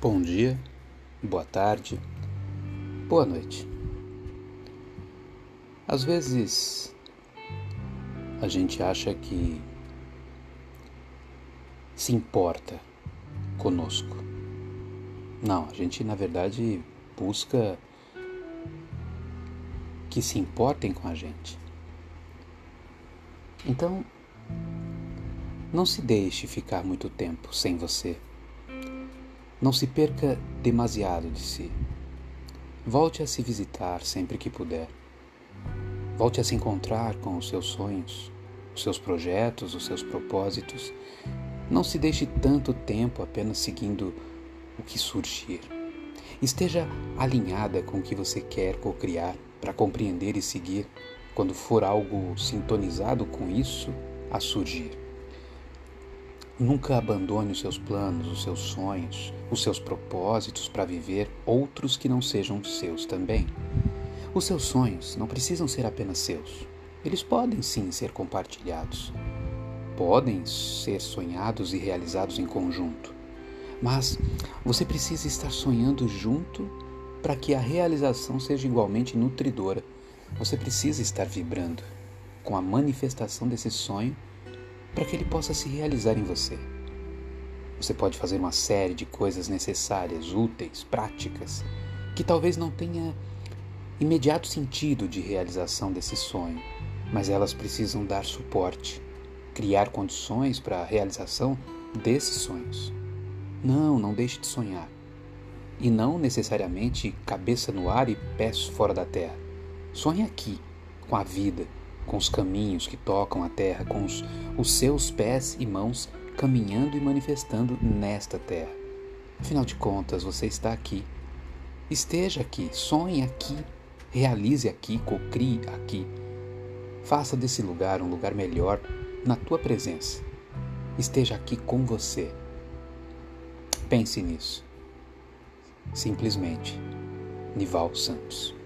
Bom dia, boa tarde, boa noite. Às vezes a gente acha que se importa conosco. Não, a gente na verdade busca que se importem com a gente. Então, não se deixe ficar muito tempo sem você. Não se perca demasiado de si. Volte a se visitar sempre que puder. Volte a se encontrar com os seus sonhos, os seus projetos, os seus propósitos. Não se deixe tanto tempo apenas seguindo o que surgir. Esteja alinhada com o que você quer cocriar para compreender e seguir quando for algo sintonizado com isso a surgir. Nunca abandone os seus planos, os seus sonhos, os seus propósitos para viver outros que não sejam seus também. Os seus sonhos não precisam ser apenas seus. Eles podem sim ser compartilhados. Podem ser sonhados e realizados em conjunto. Mas você precisa estar sonhando junto para que a realização seja igualmente nutridora. Você precisa estar vibrando com a manifestação desse sonho para que ele possa se realizar em você. Você pode fazer uma série de coisas necessárias, úteis, práticas, que talvez não tenha imediato sentido de realização desse sonho, mas elas precisam dar suporte, criar condições para a realização desses sonhos. Não deixe de sonhar. E não necessariamente cabeça no ar e pés fora da terra. Sonhe aqui, com a vida, com os caminhos que tocam a terra, com os seus pés e mãos caminhando e manifestando nesta terra. Afinal de contas, você está aqui. Esteja aqui, sonhe aqui, realize aqui, cocrie aqui. Faça desse lugar um lugar melhor na tua presença. Esteja aqui com você. Pense nisso. Simplesmente, Nival Santos.